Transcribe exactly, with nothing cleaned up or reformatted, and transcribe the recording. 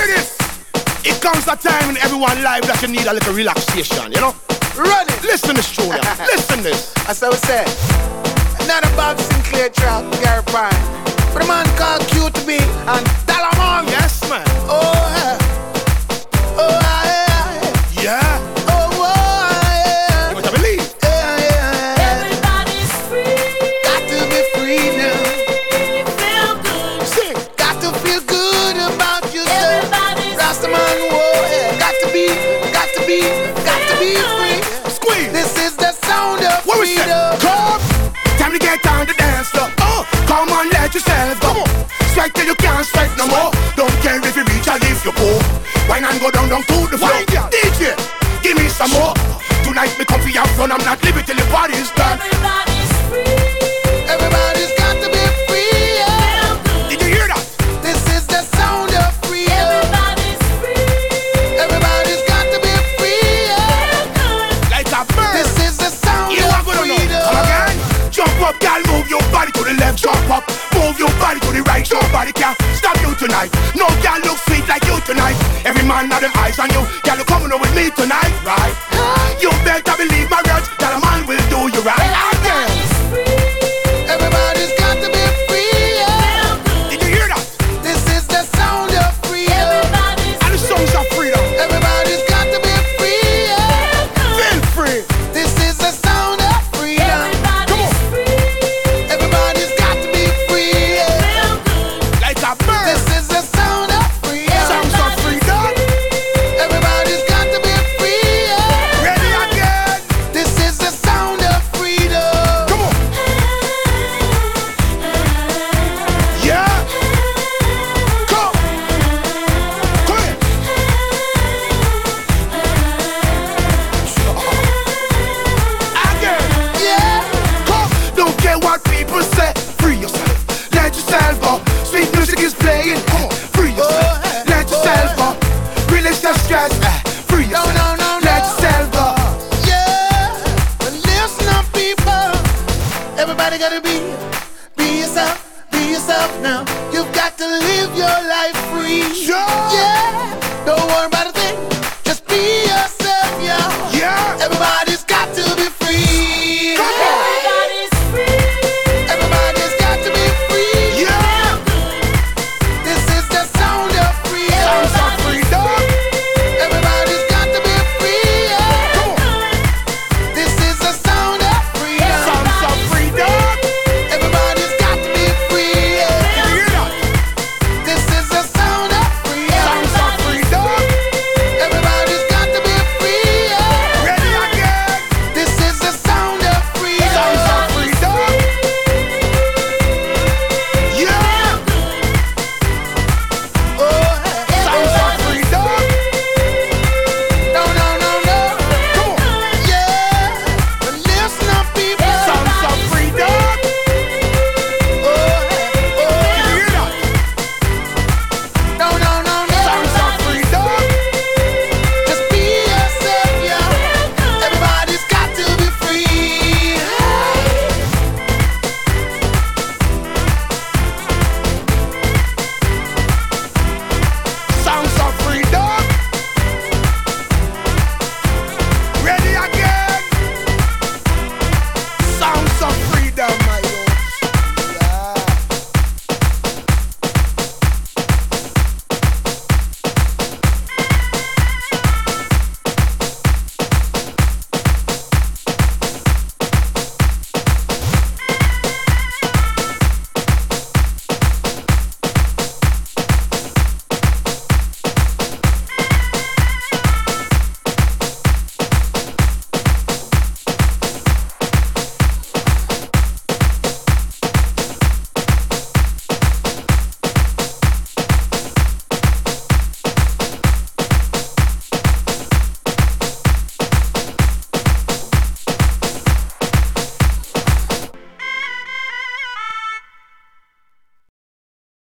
Hear this. It comes a time in everyone's life that you need a little relaxation, you know? Run it. Listen this, Julia. Listen this. That's how we say. Not a Bob Sinclair track, Gary Pine. But a man called Q to be and Dalamon. Yes, man. Oh, yeah. Oh, yeah. Yeah. Oh, oh, yeah. You better believe. Yeah, yeah. Everybody's free. Got to be free now. Feel good. Sing. Got to feel good about yourself. Everybody's Rastaman, whoa, yeah. Got to be, got to be, got to be free. Squeeze. This is the sound of What we say? freedom. Come. Time to get on the dance floor. Oh, come on, let yourself go. Strike till you can't strike no more. Don't care if you reach or if you go. Wine and go down, down to the floor. D J, give me some more. Tonight me come for your front. I'm not leaving till the party's done. Everybody's free. Everybody's got to be free. Yeah. Feel good. Did you hear that? This is the sound of freedom. Everybody's free. Everybody's got to be free. Yeah. Feel good. Like a bird. This is the sound You of are gonna know. freedom. Come again. Jump up, girl, move your body to the left. Jump up, move your body to the right. Nobody can stop you tonight. No girl look sweet like you tonight. Every man have them eyes on you. Girl, you coming over with me tonight, right? You better believe my words that a man will do you right. Again. Everybody's free. Everybody's got to be free. Yeah. Feel good. Did you hear that? This is the sound of freedom. Everybody's And the songs of freedom. Everybody's got to be free. Yeah. feel good. Feel free. This is the sound of freedom. Everybody's free. Everybody's got to be free. Yeah. Feel good. Like a bird. This is the sound of freedom. Songs of freedom. Everybody's got to be free. Yeah. Ready again. This is the sound of freedom. Come on. Yeah. Come. Come here. Again. Yeah. Come. Don't care what people say. Free yourself. Let yourself go. Sweet music is playing. Come on. Free yourself. Oh, Let yourself go. Release the stress. eh. Free No, yourself. no, no, no. Let yourself go. Yeah. But listen up, people. Everybody gotta be, be yourself, be yourself now. You've got to live your life free. Sure. Yeah. Don't worry